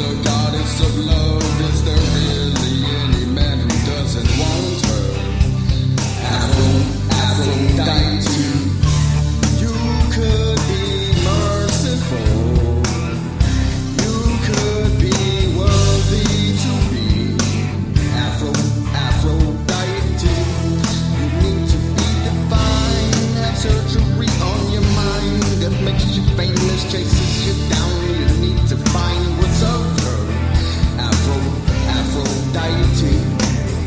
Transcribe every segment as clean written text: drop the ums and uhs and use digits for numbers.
the goddess of love. Is there really any man who doesn't want her? Aphrodite, you could be merciful. You could be worthy to be Aphrodite. You need to be divine. Have surgery on your mind that makes you famous, chases you down. You need to find what's of her. Aphrodite.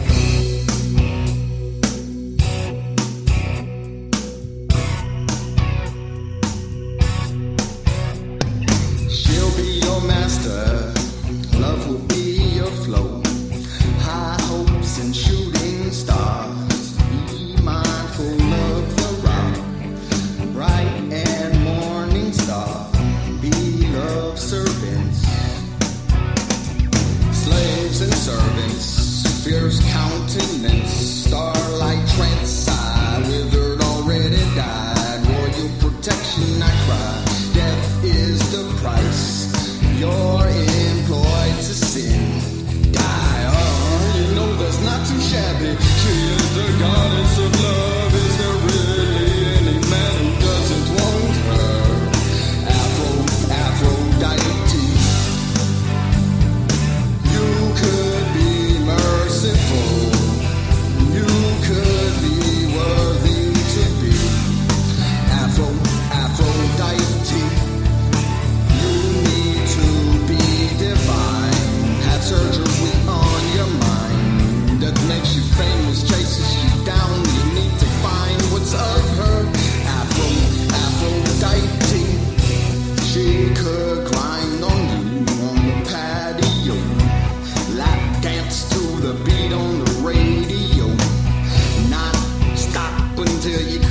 She'll be your master. Love will be your flow. High hopes and shooting stars. Be mindful of the rock. Bright and morning star. Be love servants. Slaves and servants. Fierce countenance. Starlight trance. I withered, already died. Royal protection, I cry. Death is the price. You're employed to sin. Die, oh, you know that's not too shabby. She is the goddess of love. Is there really any man who doesn't want her? Aphrodite. You could be merciful. You could be worthy to be Aphrodite. You need to be divine. Have surgery on your mind that makes you famous, chases you down. You need to find what's of her. Aphrodite. She could climb on you on the patio. Lap dance to the beat on the radio. Not stop until you